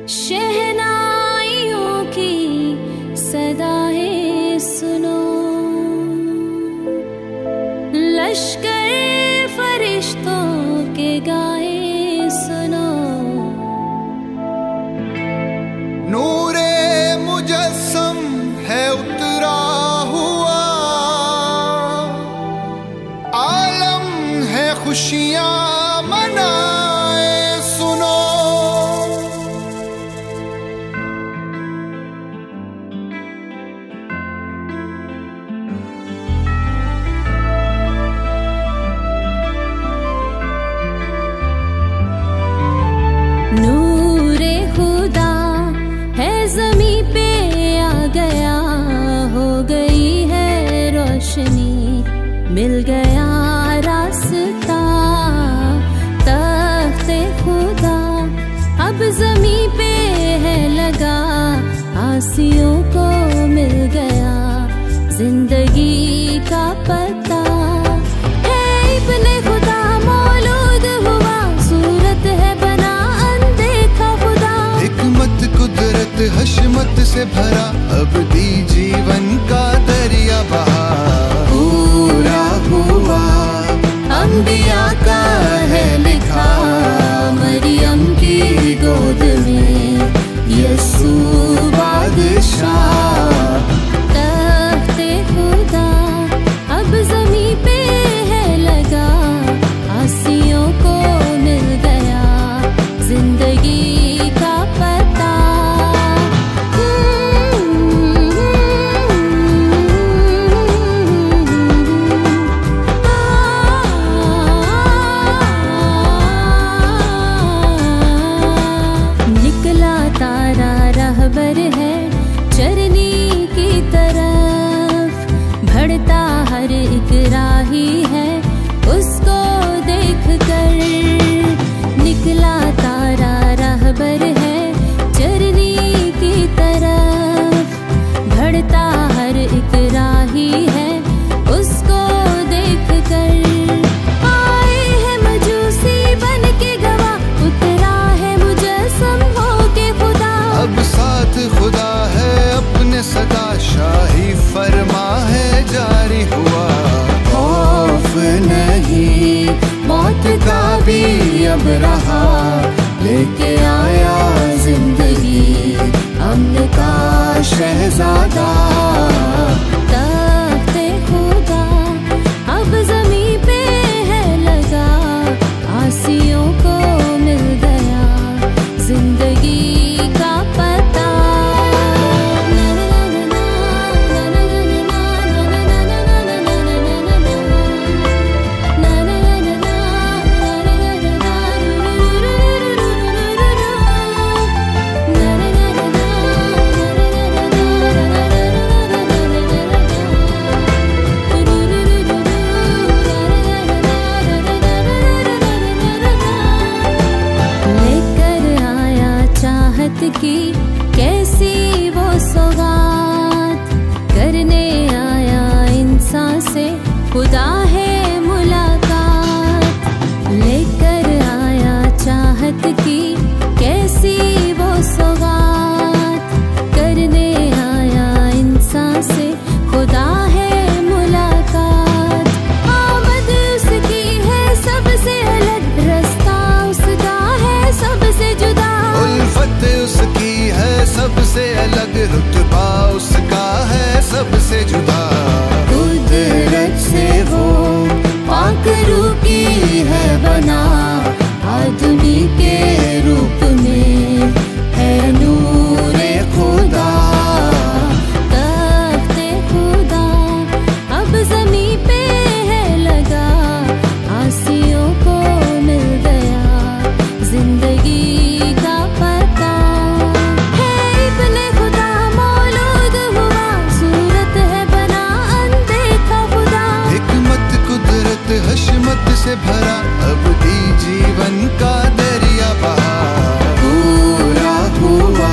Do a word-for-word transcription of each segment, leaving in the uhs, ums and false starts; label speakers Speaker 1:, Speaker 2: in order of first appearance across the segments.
Speaker 1: शहनाइयों की सदाएं सुनो, लश्कर फरिश्तों के गाए सुनो।
Speaker 2: नूरे मुजस्सम है उतरा हुआ, आलम है खुशियां मनाए सुनो।
Speaker 1: नूरे खुदा है ज़मीं पे आ गया, हो गई है रोशनी, मिल गया रास्ता। तख्ते खुदा अब ज़मीं पे है लगा, आसियों को मिल गया जिंदगी का पता। है इब्ने खुदा मौलूद हुआ, सूरत है बना अनदेखा खुदा।
Speaker 2: हिकमत कुदरत हशमत से भरा, अब दी जीवन का दरिया बहा। पूरा हुआ अंबिया का है लिखा, मरियम की गोद में यसू बादशाह।
Speaker 1: तख्ते खुदा अब ज़मीं पे है लगा, आसियों को मिल गया जिंदगी का पता। निकला तारा रहबर है चरनी की तरफ, बढ़ता हर एक राही है उसको देख कर। निकला तारा रहबर है चरनी की तरफ, बढ़ता हर एक राही है उसको देख कर। आए हैं मजूसी बन के गवाह, उतरा है मुजस्सम हो के खुदा।
Speaker 2: अब साथ खुदा है अपने सदा, शाही फरमा है जारी हुआ। खौफ नहीं मौत का भी अब रहा, लेके आया जिंदगी अमन का शहजादा।
Speaker 1: तख्ते खुदा अब ज़मीं पे है लगा, आसियों को मिल गया जिंदगी का पता। लेकर आया चाहत की कैसी वो सौगात, करने आया इंसान से खुदा है मुलाकात। लेकर आया चाहत की कैसी वो सौगात, करने आया इंसान से खुदा है मुलाकात। आमद उसकी है सबसे अलग, रास्ता उसका है सबसे जुदा।
Speaker 2: उल्फत उसकी है सबसे अलग, रुतबा उसका है सबसे जुदा।
Speaker 1: कुदरत से वो पाक रूह की है बना, आदमी के रूप में है नूरे खुदा। तख्ते खुदा अब ज़मीं पे है लगा, आसियों को मिल गया जिंदगी का पता। है इब्ने खुदा मौलूद हुआ, सूरत है बना अनदेखा खुदा।
Speaker 2: हिकमत कुदरत हशमत से भरा, अब दी जीवन का दरिया बहा। पूरा हुआ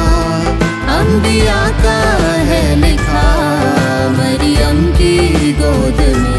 Speaker 2: अंबिया का है लिखा, मरियम की गोद में